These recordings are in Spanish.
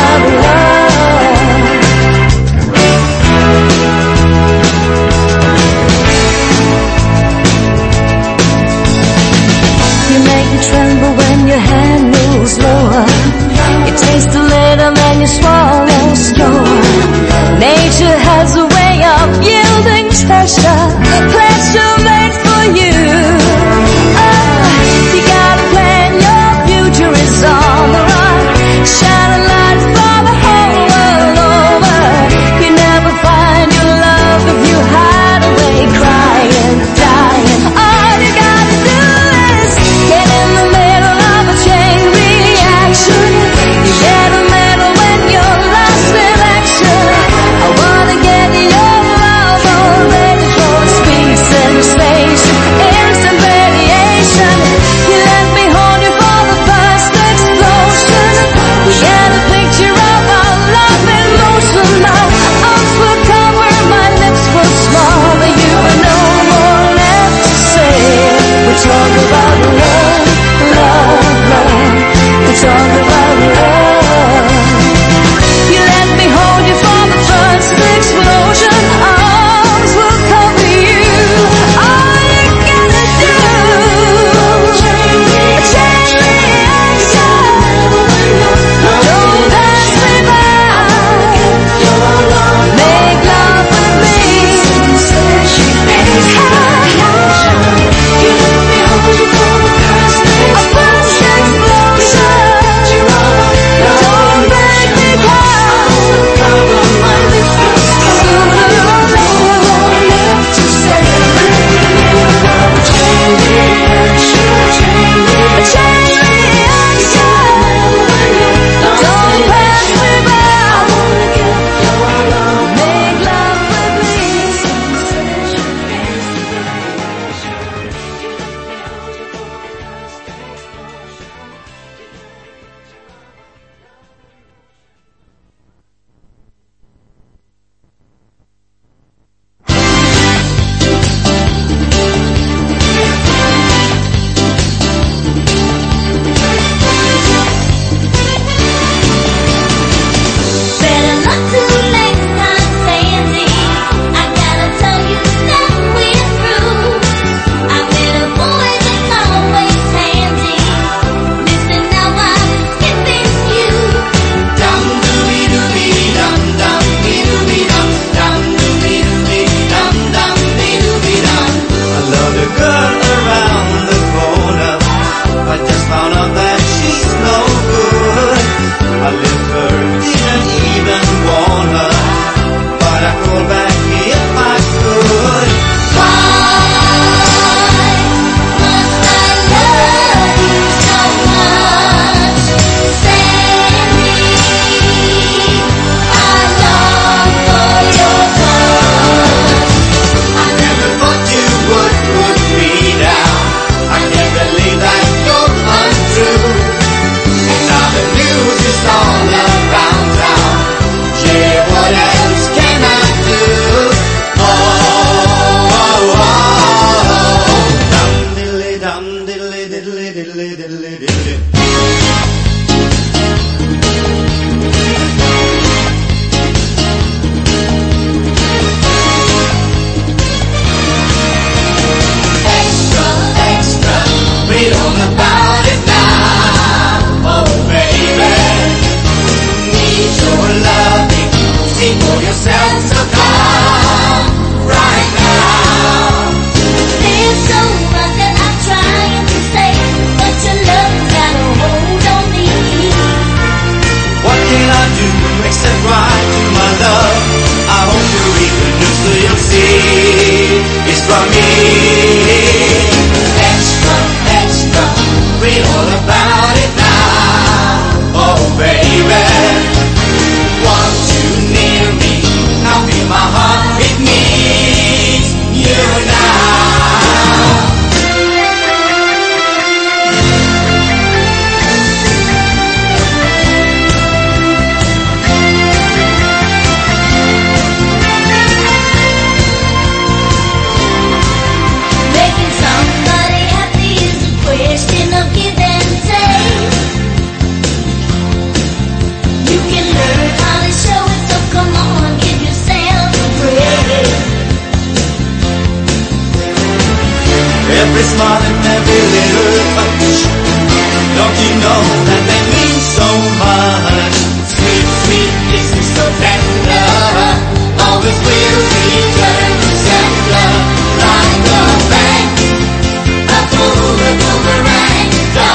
of love. You make me tremble when your hand moves lower. You taste a little and you swallow slower. Nature has a way of yielding treasure, pressure made for you. Oh, you gotta plan, your future is on the run. Shining lights for the whole world over. You never find your love if you hide away crying, dying. All you gotta do is get in the middle of a chain reaction. You get a medal when you're lying. Honey, show it, so come on, give yourself a break. Every smile and every little touch, don't you know that they mean so much? Sweet, sweet kisses so tender, always will return to sender. Like a bang, a boomerang,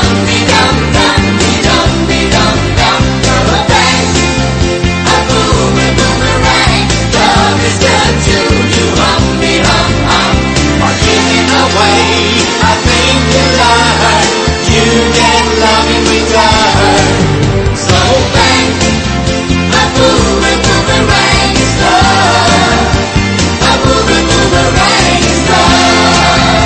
dum-dee-dum-dum-dee-dum-dee-dum-dum. A bang, a boomerang, love is good to you, hum-dee-hum-hum. Or giving away a thing you learn, you get love in return. So bang, a boomerang is love, a boomerang is love.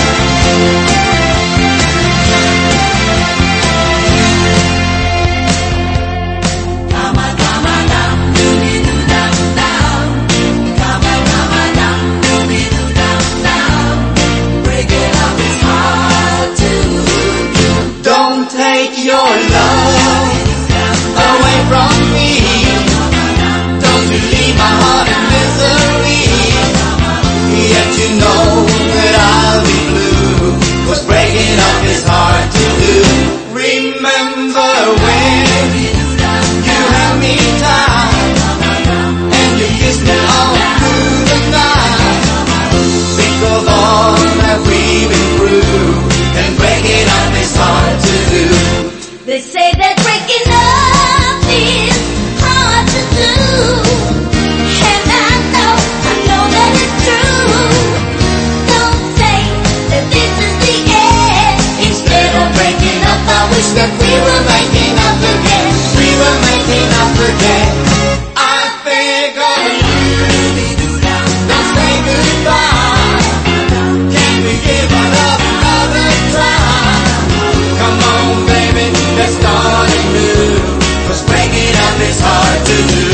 Kama kama dum dooby doo dum dum, kama kama dum dooby doo dum dum. Breaking up is hard to do. Don't take your love away from me. Don't you leave my heart in misery. Yet you know that I'll be blue, 'cause breaking up is hard to do. Remember when you held me tight and you kissed me all through the night. Think of all that we've been through, and breaking up is hard to do. They say that breaking up is hard to do, and I know that it's true. Don't say that this is the end. Instead of breaking up, I wish that we were making up again. We were making up again. I think of you. Don't say goodbye. Can we give it up another try? Come on, baby, let's start anew, 'cause breaking up is hard to do.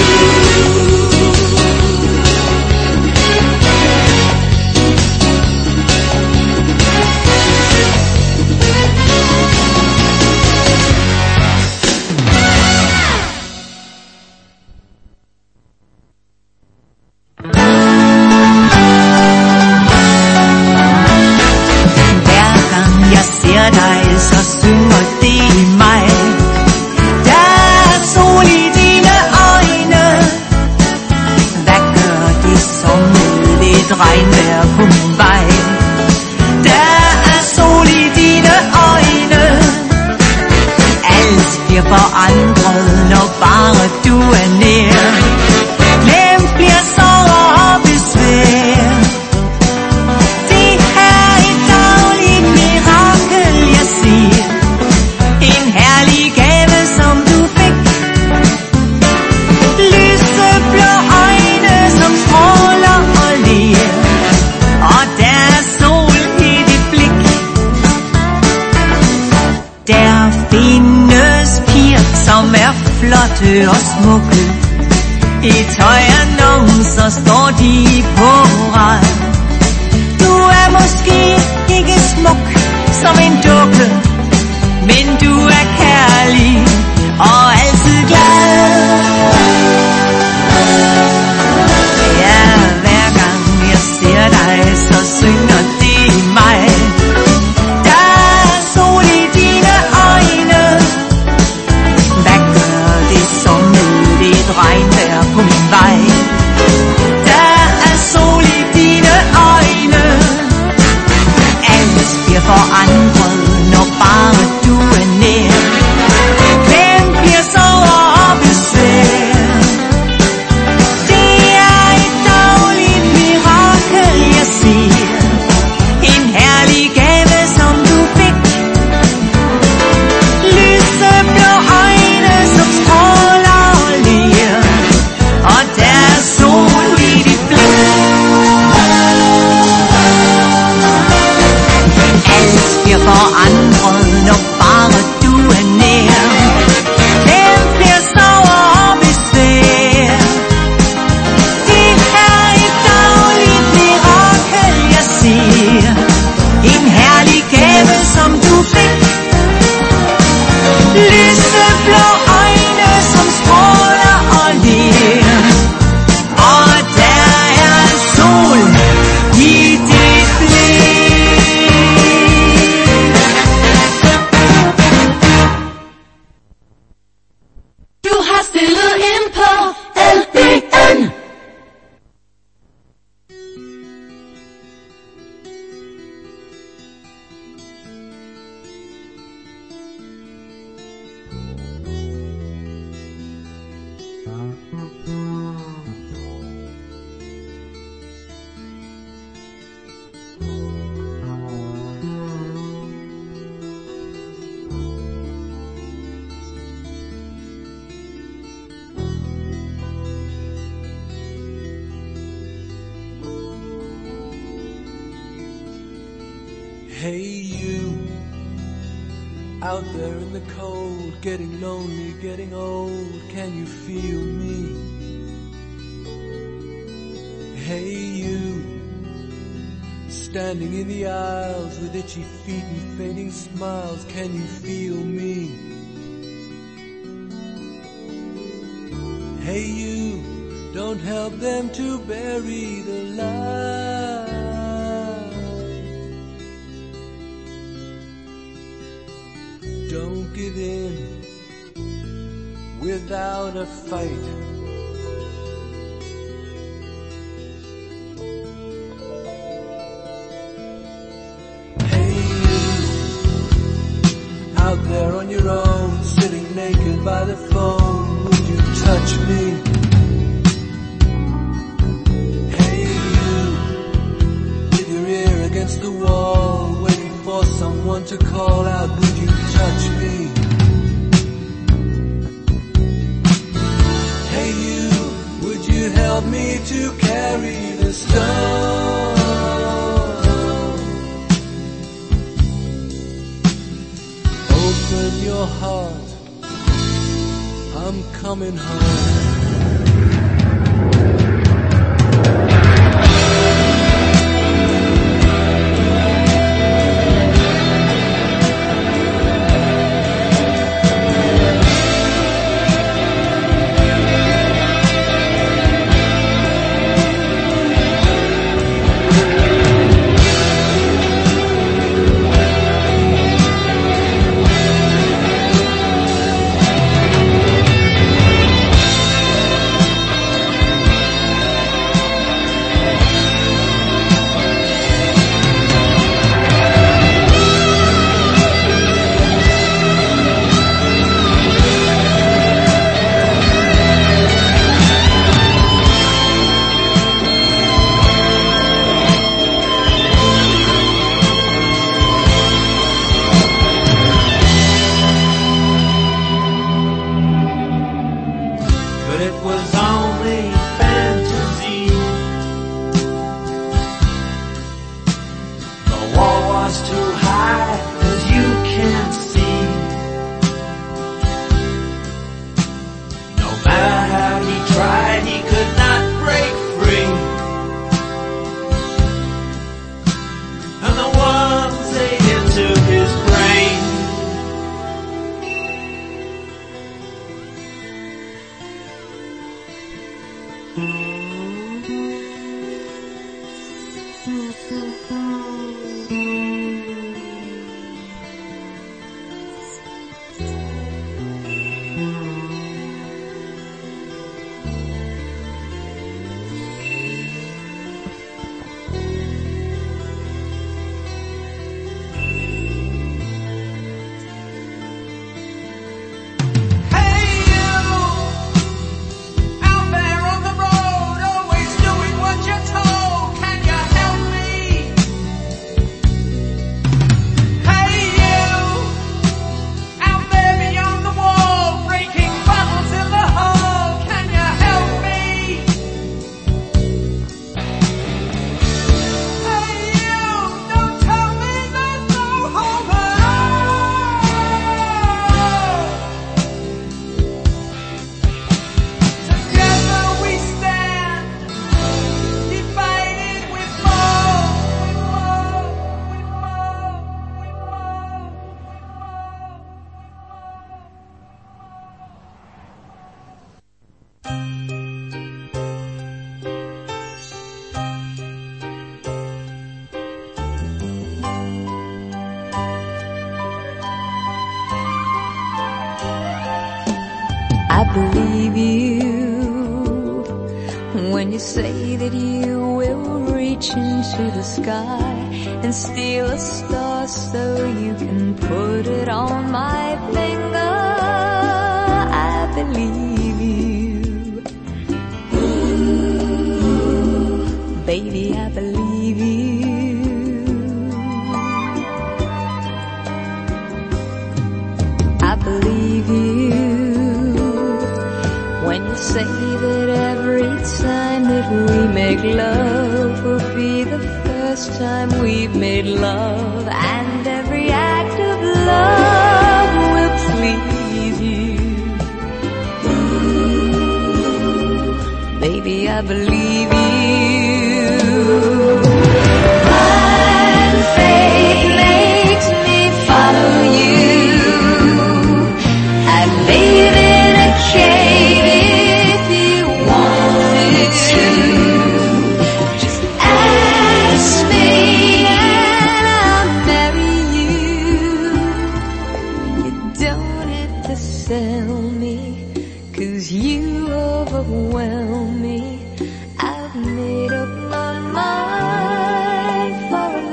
Hver gang jeg ser dig, så synger det i mig. Der er sol i dine øjne. Hvad gør det som lidt regnvejr på min vej? Der er sol i dine øjne. Alt bliver forandret, når bare du er nær. Glemt bliver sorger og besvær. Det er et dagligt mirakel, jeg siger. En herlig gave, som du fik. Lyseblå øjne, som stråler og ler. Og der er sol i dit blik. Der findes piger, som er flotte og smukke. I tøjannoncer står de på rad. Du er måske ikke smuk som en dukke, men du er kærlig og altid glad. Ja, hver gang jeg ser dig, så synger det i mig. Der er sol i dine øjne. Hvad gør det som lidt regnvejr på min vej? Der er sol i dine øjne. Alt bliver forandret, når bare du er nær. Hvem bliver sorger og besvær? Det er et dagligt mirakel, jeg siger. En herlig gave, som du fik. Lyseblå øjne, som stråler og ler. Og der Hey you, out there in the cold, getting lonely, getting old, can you feel me? Hey you, standing in the aisles with itchy feet and fading smiles, can you feel me? Hey you, don't help them to bury the light. Don't give in without a fight. Hey you, out there on your own, sitting naked by the phone, would you touch me? Hey you, with your ear against the wall, waiting for someone to call out, would you touch me? Hey you, would you help me to carry the stone? Open your heart, I'm coming home. I believe you when you say that you will reach into the sky and steal a star so you can put it on my finger. I believe you. Baby, I believe you. I believe you when you say that every time that we make love will be the first first time we've made love, and every act of love will please you. Baby, I believe you. Blind faith makes me follow you. I'd live in a cave if you wanted to. Just ask me and I'll marry you. You don't have to sell me, 'cause you overwhelm me. I've made up my mind for a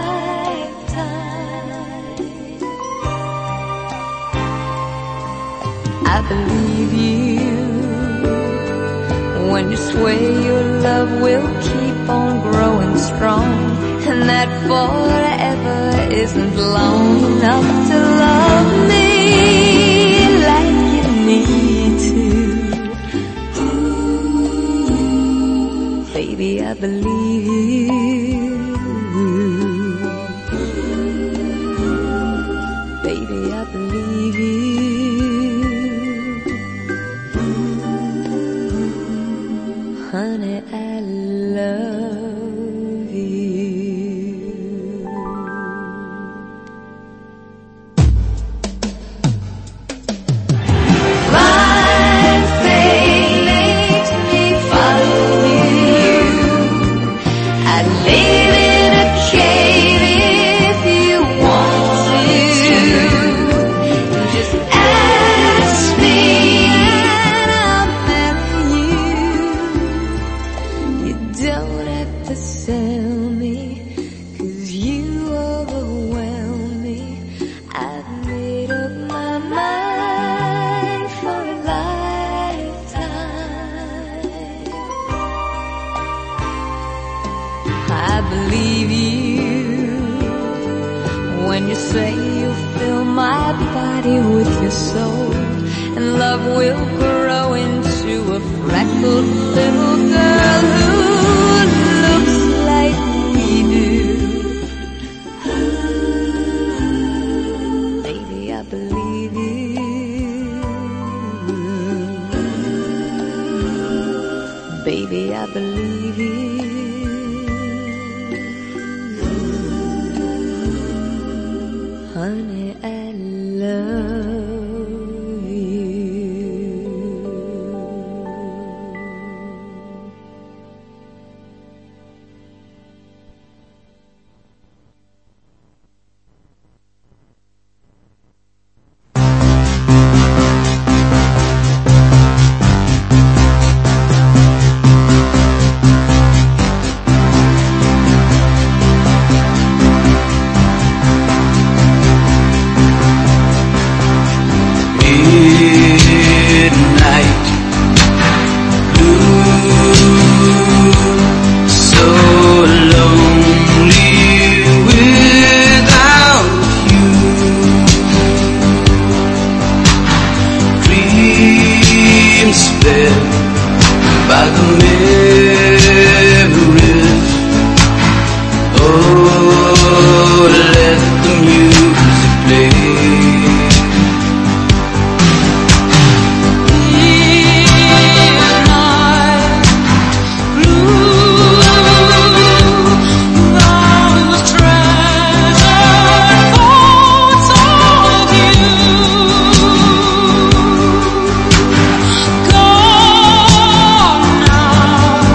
lifetime. I believe you when you swear your love will keep on growing strong, and that forever isn't long enough to love me like you need to. Baby, I believe you. Baby, I believe you. Honey, I love you. Blind faith makes me follow you. I'd live in a cave if you wanted to. Just ask me and I'll marry you. You don't have to sell me, 'cause you overwhelm me. I've made up my mind for a lifetime. I believe you when you say you'll fill my body with your soul, and love will grow into a freckled little girl who looks like we do. Baby, I believe you. Baby, I believe you. Honey, I love you. Midnight blue, so lonely without you. Dreams sped by the memories. Oh, let the music play. Gone now.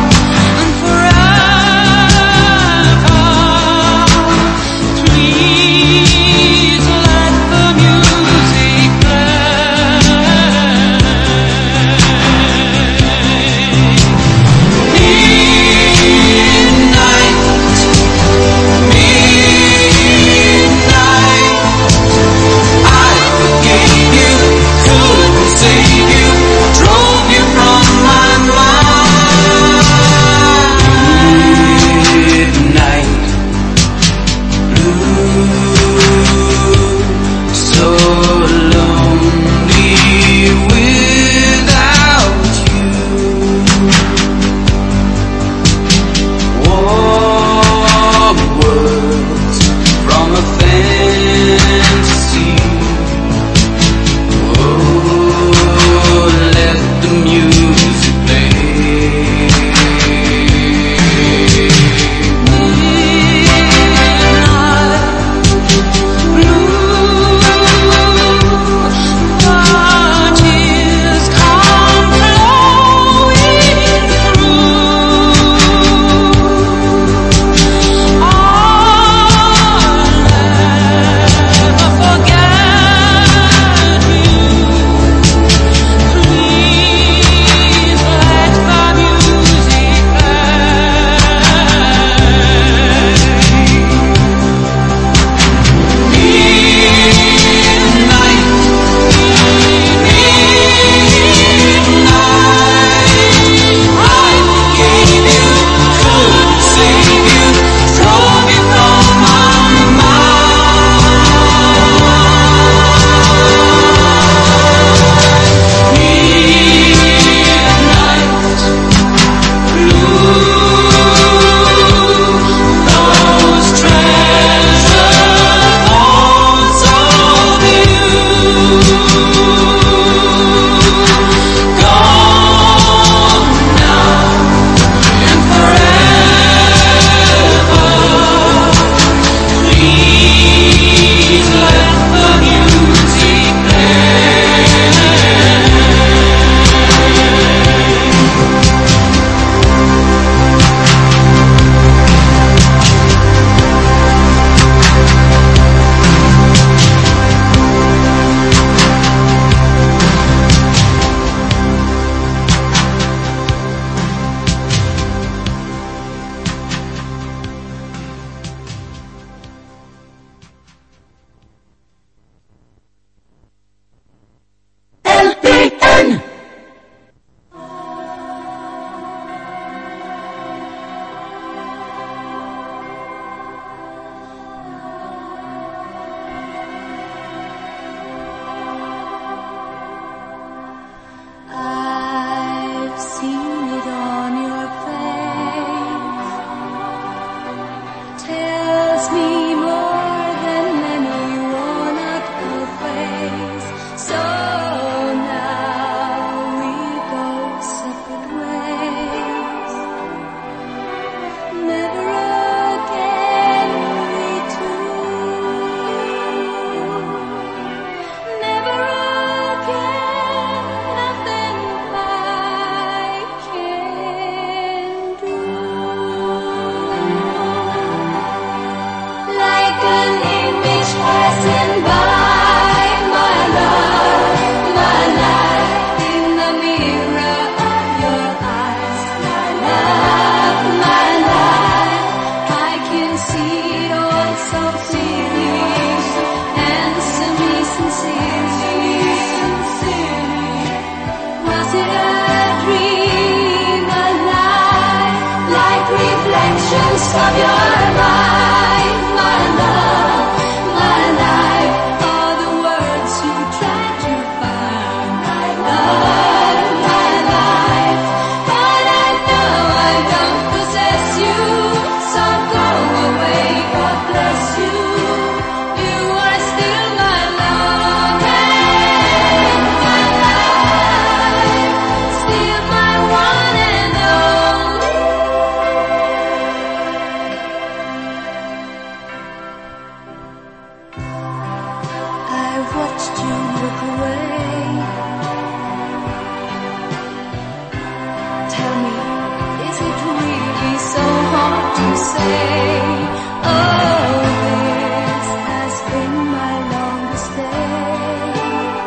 to say, oh, this has been my longest day.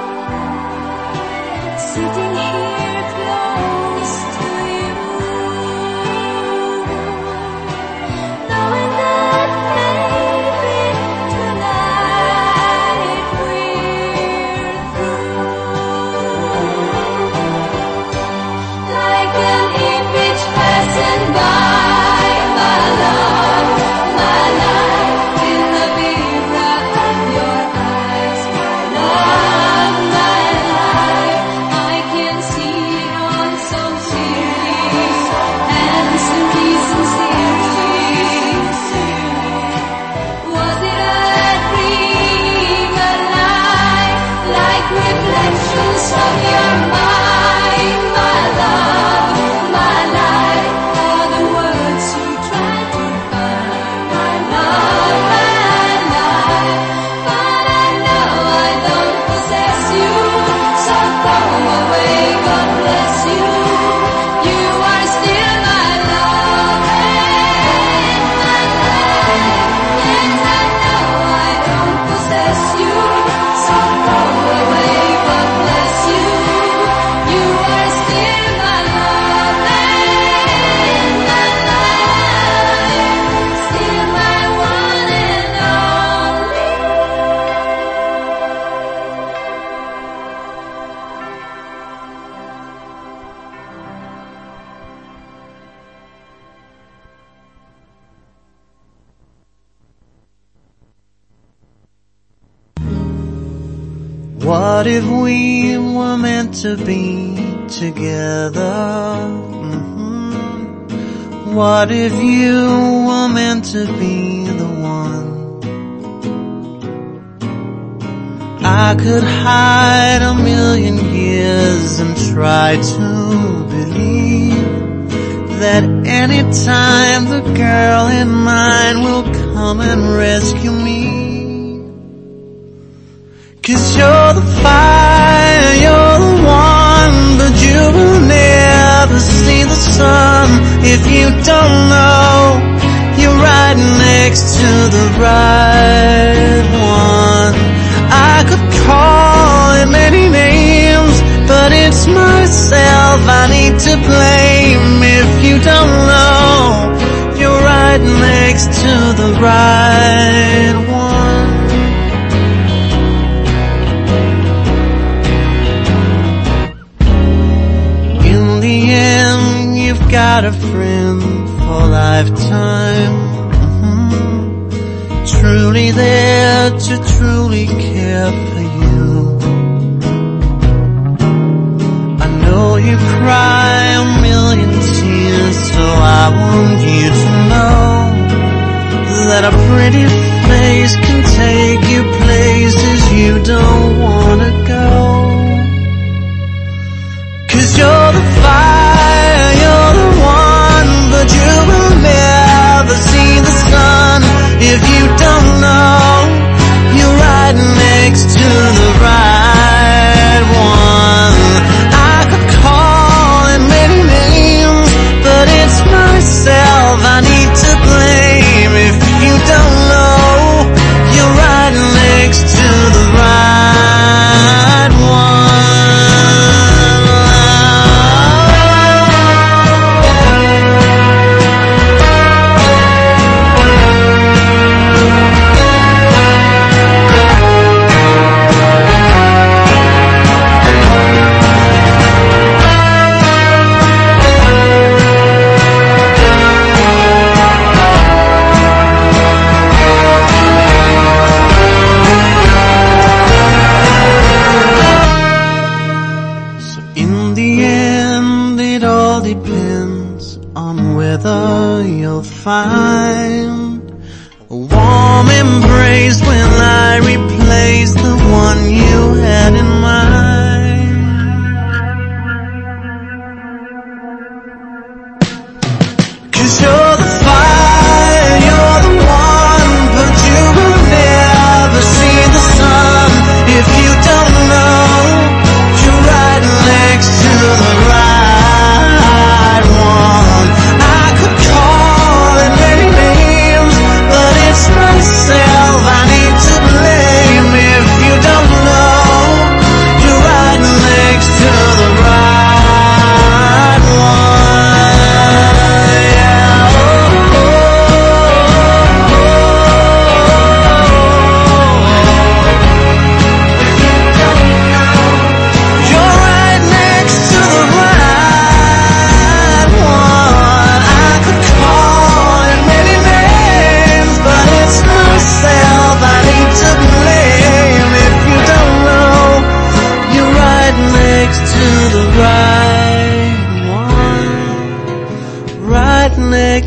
Sitting here close to you, knowing that maybe tonight we're through. Like an image passing by, my love, my life in the mirror of your eyes. My love, my life, I can see it all so clearly, and sincerely. Was it a dream, a lie, like reflections of your mind? My love, my life, are the words you try to find. My love, my life, but I know I don't possess you, so go away, God bless you. You are still my love and my life. Yes, I know I don't possess you, so go away, God bless you. You are still my love and my life, still my one and only. What if we were meant to be together? What if you were meant to be the one? I could hide a million years and try to believe that anytime the girl in mine will come and rescue me. 'Cause you're the fire, you're the one, but you will never see the sun if you don't know you're right next to the right one. I could call it many names, but it's myself I need to blame if you don't know you're right next to the right one. In the end, you've got a friend for lifetime. Truly there to truly care for you. I know you cry a million tears, so I want you to know that a pretty face can take you places you don't wanna go. 'Cause you're the fire, you're the one, but you will never see the sun if you don't know you're right next to the right one. I could call it many names, but it's myself I need to blame if you don't know you're right next to the right one. Find a warm embrace when I replace the one you had in mind. 'Cause you're the fire, you're the one, but you will never see the sun if you don't know you're right next to the right one. I could call it many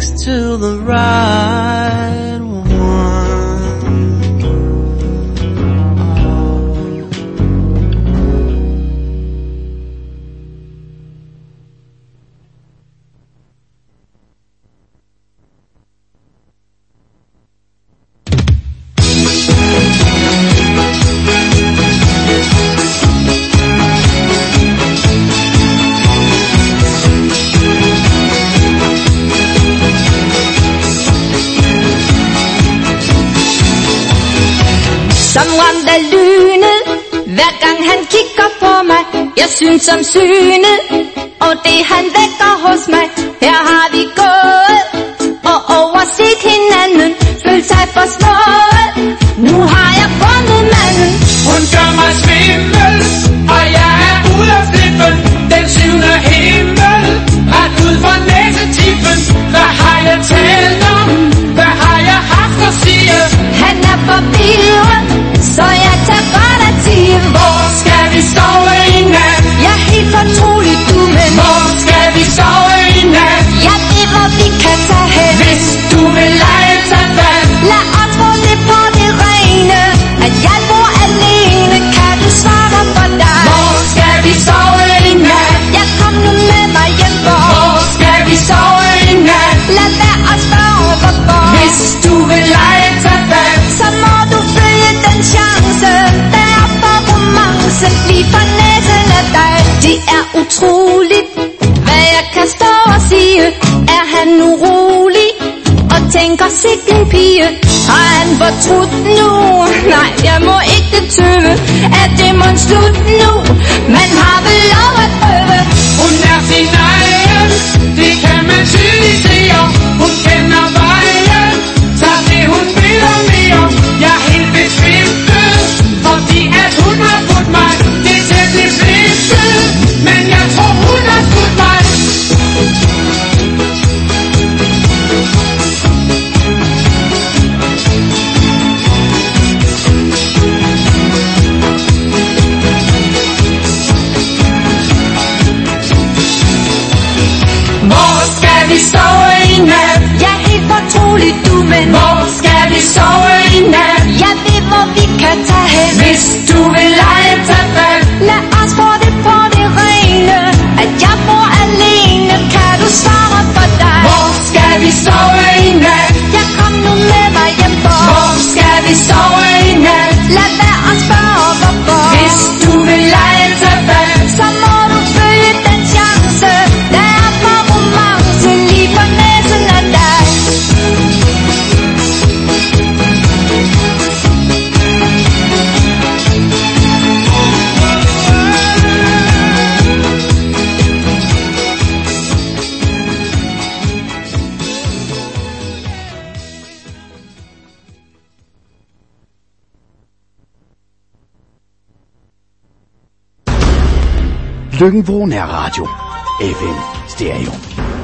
next to the right one. Som ramt af lynet, hver gang han kigger på mig. Jeg synes som synet, og det han vækker hos mig. Her har vi gået og overset hinanden, følt sig for små. Nu har jeg fundet manden. Hun gør mig svimmel, og jeg er ude af flippen. Den syvende himmel, ret ud fra næsetippen. Hvad har jeg talt om? Hvad har jeg haft at sige? Han er forvirret, så jeg tager godt at sige. Hvor skal vi sove i nat? Jeg er helt fortroligt, du men Hvor skal vi sove i nat? jeg ved, hvor vi kan tage hen. Hvis du vil lege sig fat. Lad os få det på det rene, at jeg bor alene. Kan du svare for dig? Hvor skal vi sove i nat? Jeg kom nu med mig hjem, Hvor skal vi sove i nat? lad være at spørge hvorfor. Hvis du vil lege sig fat. Så må du følge den chance, der er for romance. Lige for næsen af dig. Det er utroligt, hvad jeg kan stå og sige. Er han urolig og tænker sikke en pige? Har han fortrudt nu? Nej, jeg må ikke tøve. Er det mon slut nu? Man har vel lov at prøve. Hun er sin egen, det kan man tydeligt se. Hun kender vejen, så det hun vil og mere. Jeg er helt besvimpet, fordi at hun har brudt mig. Det er temmelig blindet, men jeg tror hun har skudt mig. Hvor skal vi sove i nat? Jeg er helt fortroligt, du men Hvor skal vi sove i nat? jeg ved, hvor vi kan tage hen. Hvis du vil lege sig fat. Lad os få det på det rene, at jeg bor alene. Kan du svare for dig? Hvor skal vi sove i nat? Jeg kom nu med mig hjem for. Hvor skal vi sove i nat? Lad være at spørge hvorfor. Hvis du vil lege sig fat. Så må du følge den chance, der er for romance. Lige for næsen af dig. Lyngbo Nærradio. FM Stereo.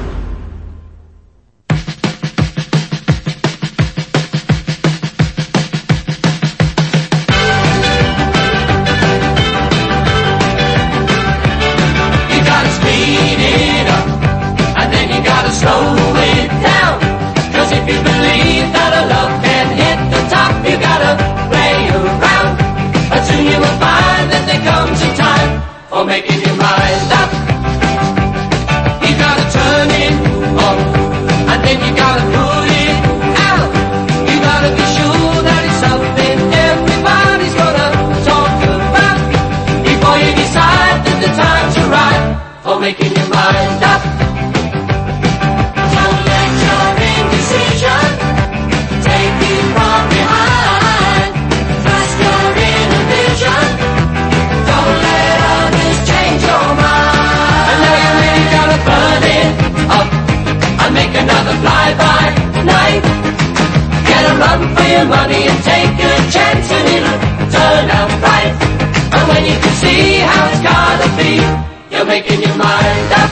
You gotta speed it up, and then you gotta slow it down. 'Cause if you believe that a love can hit the top, you gotta play around. But soon you will find that there comes a time for making your mind up. You gotta turn it on, and then you gotta put it out. You gotta be sure that it's something everybody's gonna talk about before you decide that the time's right for making your mind up. Don't let your indecision take you from behind. Trust your inner vision. Don't let others change your mind. And now you really gotta burn it up and make another fly-by night. Get a run for your money and take a chance and it'll turn out right. And when you can see how it's gotta be, you're making your mind up.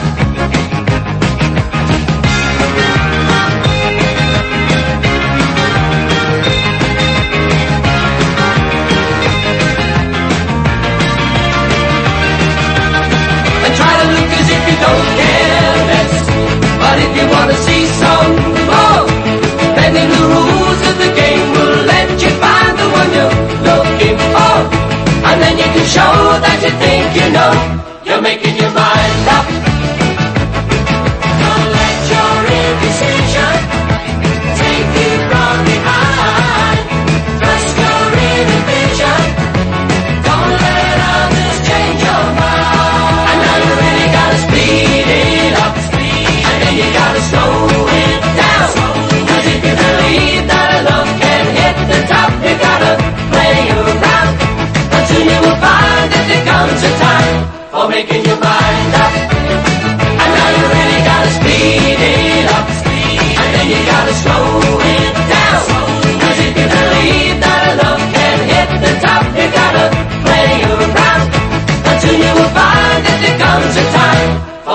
And try to look as if you don't care less. But if you wanna see some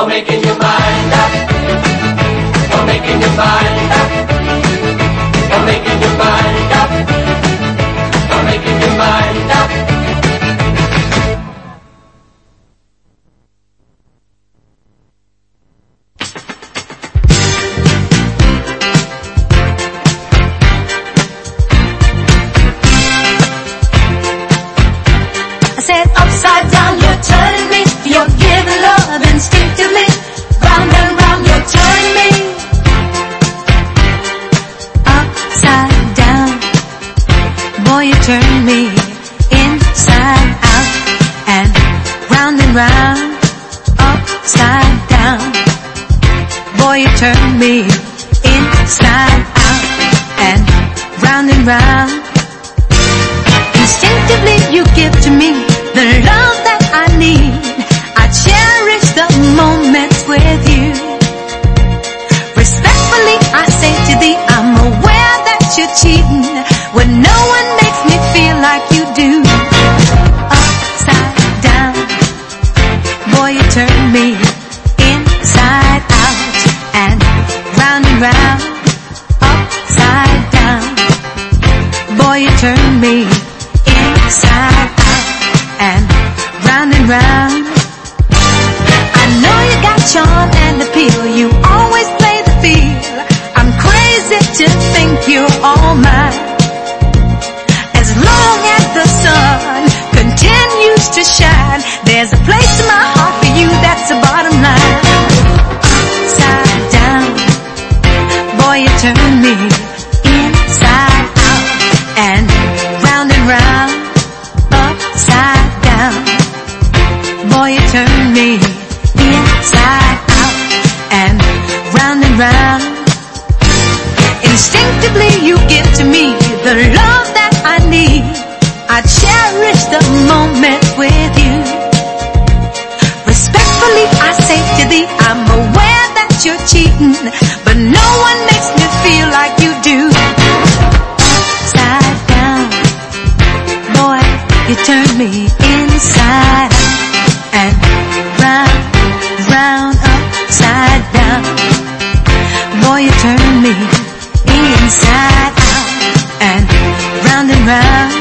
for making your mind up, for making your mind up, for making your mind up, for making your mind up. I said upside down, you're turning me. You're giving love instinctively. Round and round, you're turning me. Upside down, boy, you turn me inside out. And round, upside down, boy, you turn me inside out. And round, instinctively you give to me the love that I need. I cherish the moments with you. Respectfully I say to thee, I'm aware that you're cheating when no one makes me feel like you do. Upside down, boy, you turn me inside out. And round, upside down, boy, you turn me inside out. And round, I know you got charm and appeal. You always play the field. I'm crazy to think you're all mine. As long as the sun continues to shine, there's a place in my heart for you, that's the bottom line. Upside down, boy, you turn me inside out. And round, upside down, boy, you turn me inside out. And round, instinctively you give to me the love that I need. I cherish the moment with you. Respectfully I say to thee, I'm aware that you're cheating, but no one makes me feel like you do. Upside down, boy, you turn me inside out. And round, upside down, boy, you turn me inside out. And round,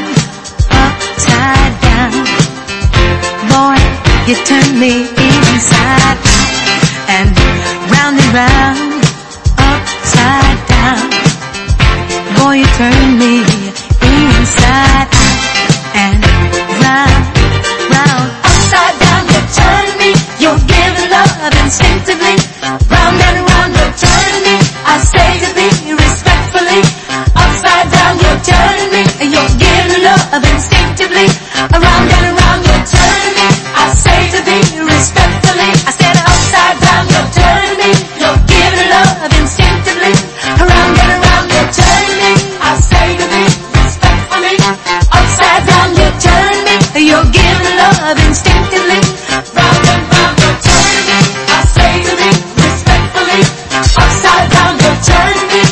upside down, boy, you turn me inside out. And round, upside down, boy, you turn me inside out. And round, upside down, you turn me. You're giving love instinctively. Round and round, you're turning me. I say to thee respectfully, upside down, you're turning me. You're giving love instinctively. Around and around, you're turning me. I say to thee respectfully, I said upside down, you're turning me. You're giving love instinctively. Around and around, you're turning me. I say to thee respectfully, upside down, you're turning me. You're giving love instinctively. Round and round, you're turning me. I say to thee respectfully, upside down, you're turning me.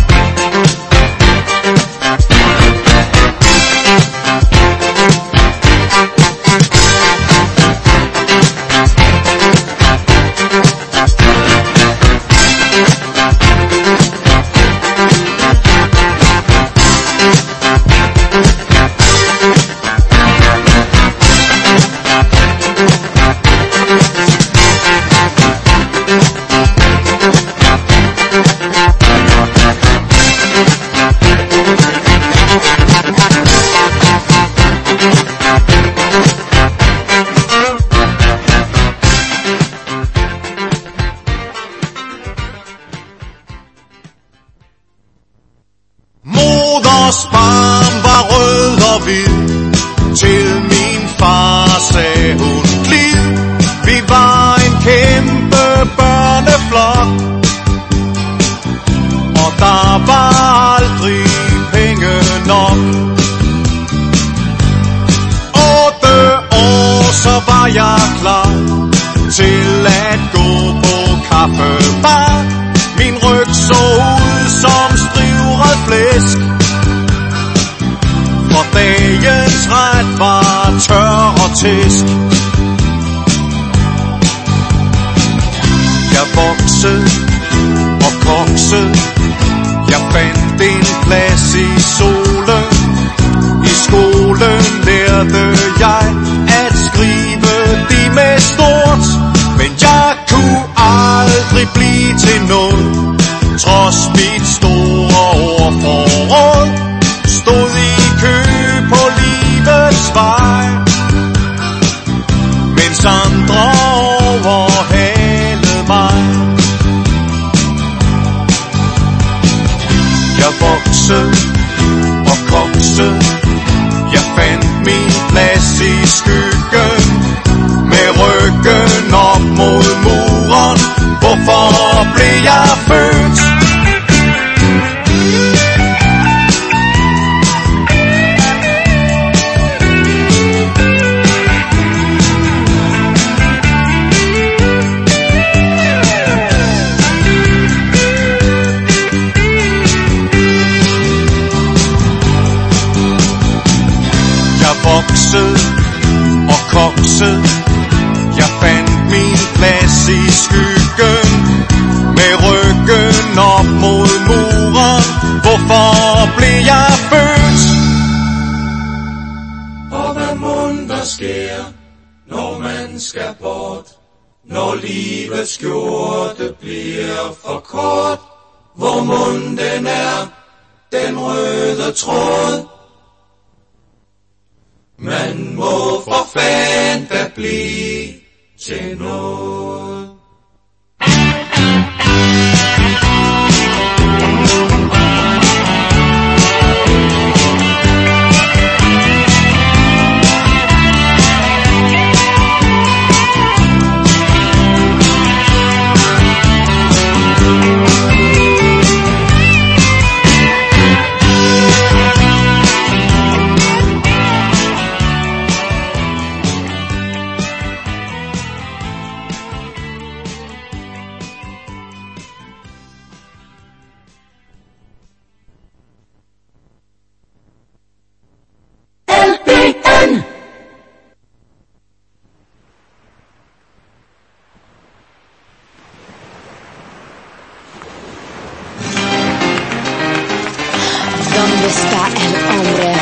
Moders barn var rød og hvid. Til min far sagde hun glid. Vi var en kæmpe børneflok, og der var aldrig penge nok. 8 år, så var jeg klar til at gå på kaffebar. Min ryg så ud som strivret flæsk, for dagens ret var tør og tæsk. vokset og kokset. Jeg fandt en plads i solen. I skolen lærte jeg at skrive det med stort. Men jeg kunne aldrig blive til noget, trods mit store ordforråd. Stod i kø på livets vej, mens andre overhalede mig. Jeg voksede og koksede. Jeg fandt min plads i skyggen, med ryggen op mod muren. Hvorfor blev jeg født? Voksede og koksede. Jeg fandt min plads i skyggen, med ryggen op mod muren. Hvorfor blev jeg født? Og hvad mon der sker, når man skal bort, når livets skjorte bliver for kort? Hvor mon den er, den røde tråd? Man må for fanden da blive til noget. ¿Dónde está el hombre?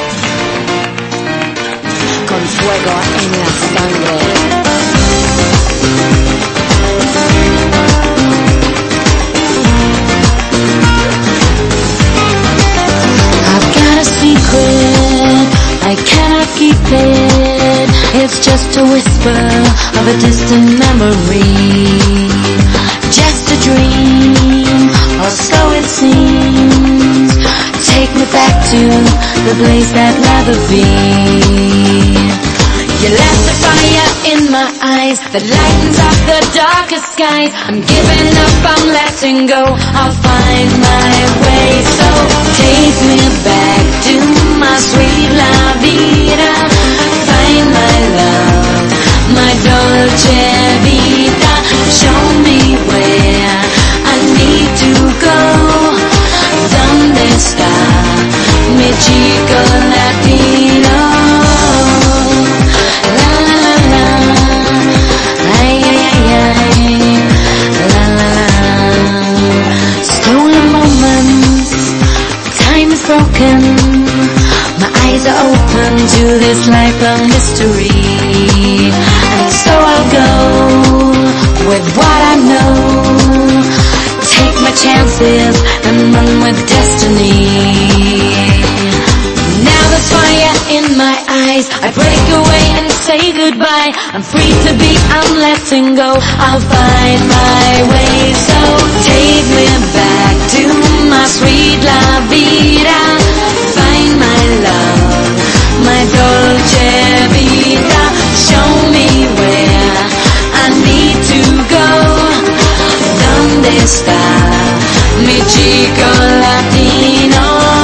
Con fuego en la sangre. I've got a secret, I cannot keep it. It's just a whisper of a distant memory. Just a dream, or so it seems. Take me back to the place I'd rather be. You left the fire in my eyes that lightens up the darkest skies. I'm giving up, I'm letting go, I'll find my way. So take me back to my sweet la vida. Find my love, my dolce vita. Show me where I need to go. ¿Dónde está mi chico latino? La la la la, ay ay ay ay, la la la. Stolen moments, time is broken. My eyes are open to this life of mystery, and so I'll go with what I know. Take my chances and run with destiny. Now there's fire in my eyes, I break away and say goodbye. I'm free to be, I'm letting go, I'll find my way. So take me back to my sweet la vida. Find my love, my dolce vita. Show me where I need to go. ¿Dónde está mi chico latino?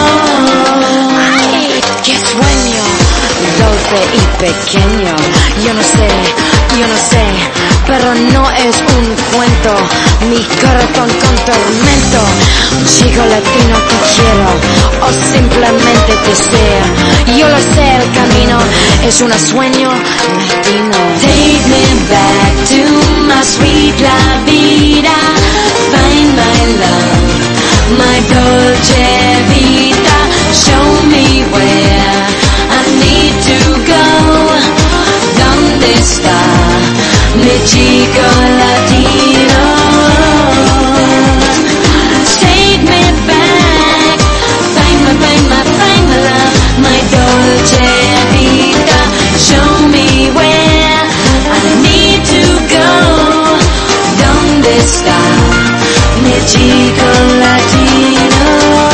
¡Ay! ¡Qué sueño! Dulce y pequeño. Yo no sé, pero no es un cuento. Mi corazón con tormento. Un chico latino que quiero, o simplemente deseo. Yo lo sé, el camino es un sueño latino. Take me back to my sweet la vida. chico latino.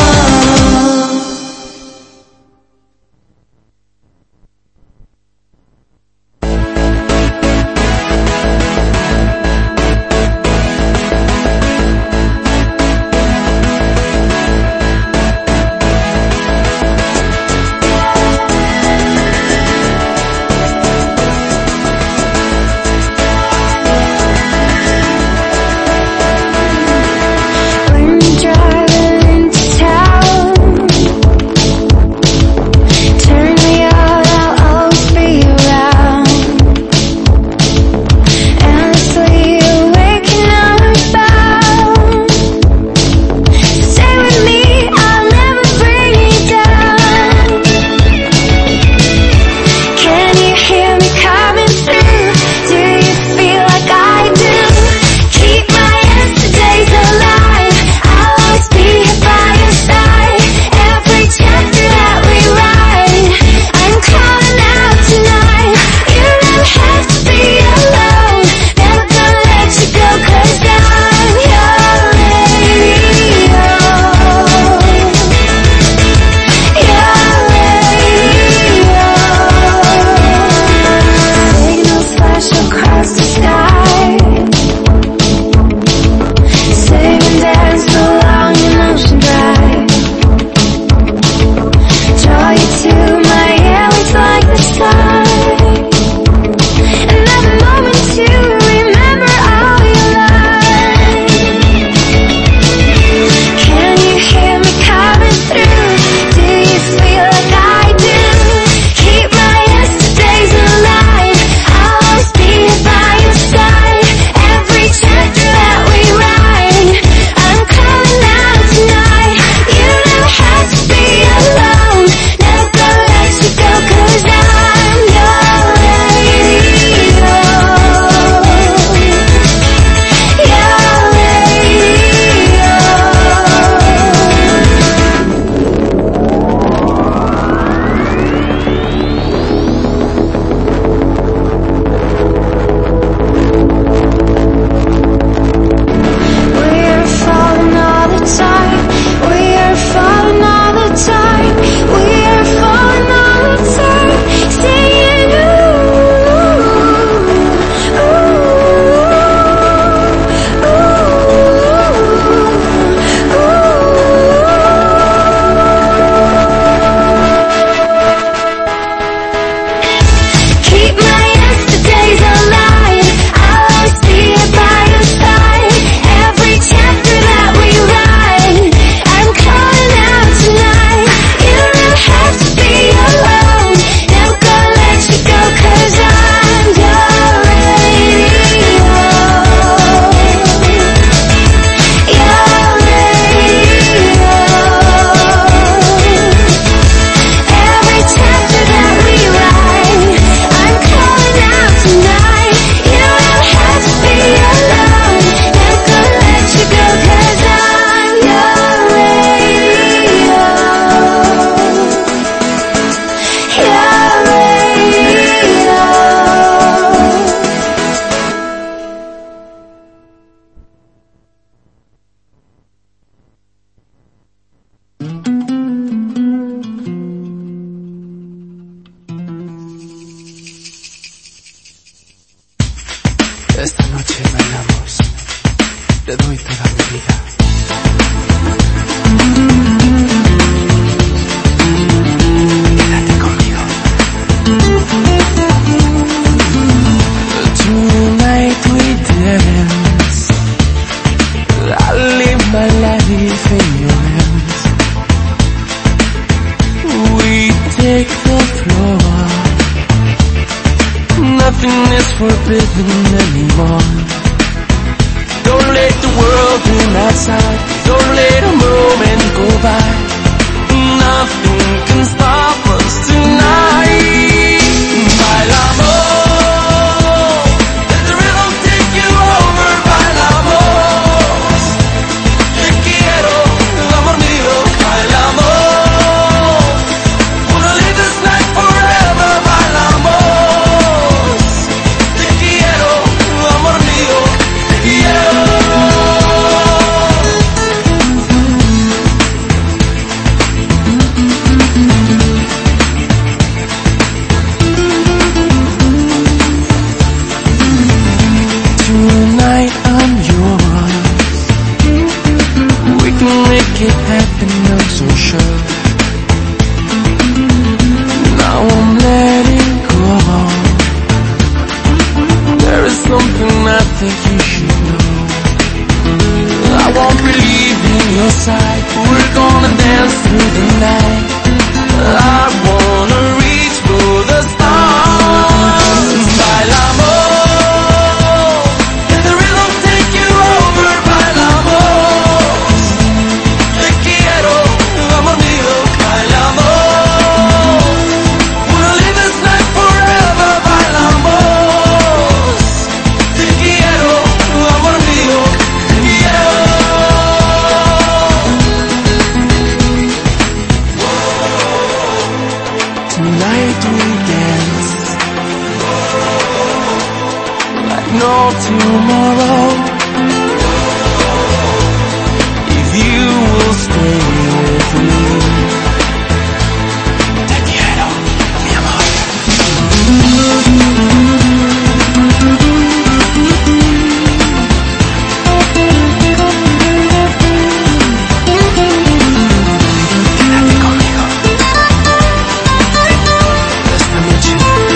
Esta noche bailamos, te doy toda mi vida. Quédate conmigo. Tonight we dance, I live my life in your hands. We take the floor, nothing is forbidden anymore. Don't let the world turn outside, don't let a moment go by. Nothing can stop us tonight. Bailamos, let the rhythm take you over. Bailamos, te quiero, amor mío. Bailamos, wanna live this night forever. Bailamos, te quiero, amor mío, te quiero. make it happen, I'm so sure. Now I'm letting go. There is something I think you should know. I won't be leaving your side. We're gonna dance through the night. I wanna reach for the stars. Bailamos, let the rhythm take you over. Bailamos, te quiero, amor mío. Bailamos, wanna live this night forever. Bailamos, te quiero, amor mío. Tonight we dance like no tomorrow. If you will stay with me, te quiero, mi amor. Quédate conmigo. Esta noche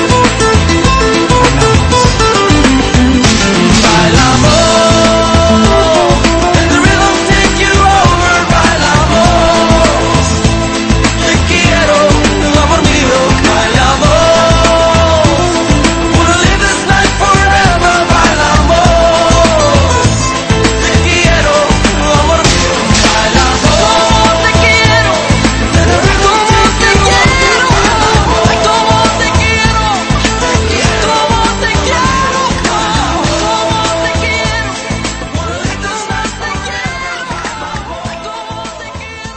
bailamos, let the rhythm take you over. Bailamos, te quiero, amor mío. Bailamos, wanna live this night forever. Bailamos, te quiero, amor mío. Bailamos, te quiero, let the rhythm take you over. Bailamos, te quiero, como te quiero, como te quiero, wanna live this night together. Como te quiero,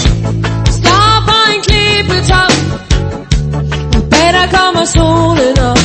Stop and keep it up. Better come soon enough.